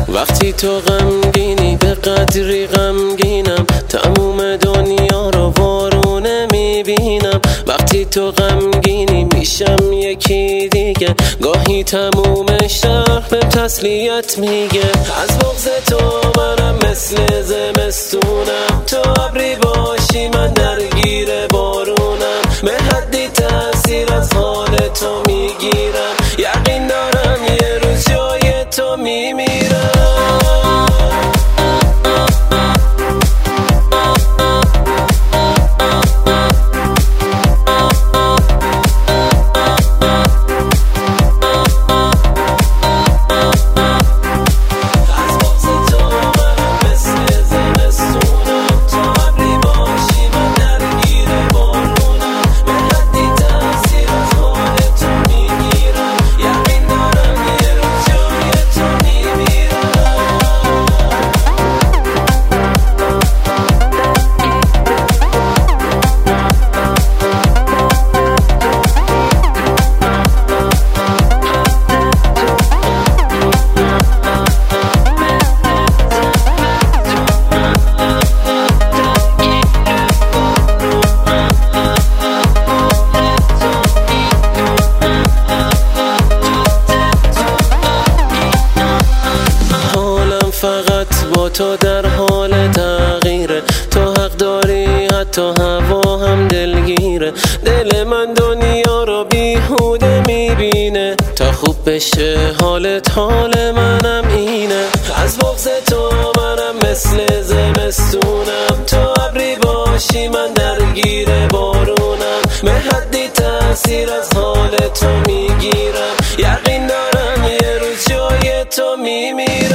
وقتی تو غمگینی به قدری غمگینم، تموم دنیا رو وارونه میبینم. وقتی تو غمگینی میشم یکی دیگه، گاهی تموم شهر به تسلیت میگه. از بغض تو منم مثل زمستونم، تو ابری باشی من درگیر بارونم. به حدی تاثیر از حال تو میگیرم، یقین دارم یه روز جای تو میمیرم. فقط با تو در حال تغییره، تو حق داری حتی هوا هم دلگیره. دل من دنیا رو بیهوده میبینه، تا خوب بشه حالت حال منم اینه. از بغض تو منم مثل زمستونم، تو ابری باشی من درگیر بارونم. به حدی تاثیر از حال تو میگیرم، یقین دارم یه روز جای تو میمیرم.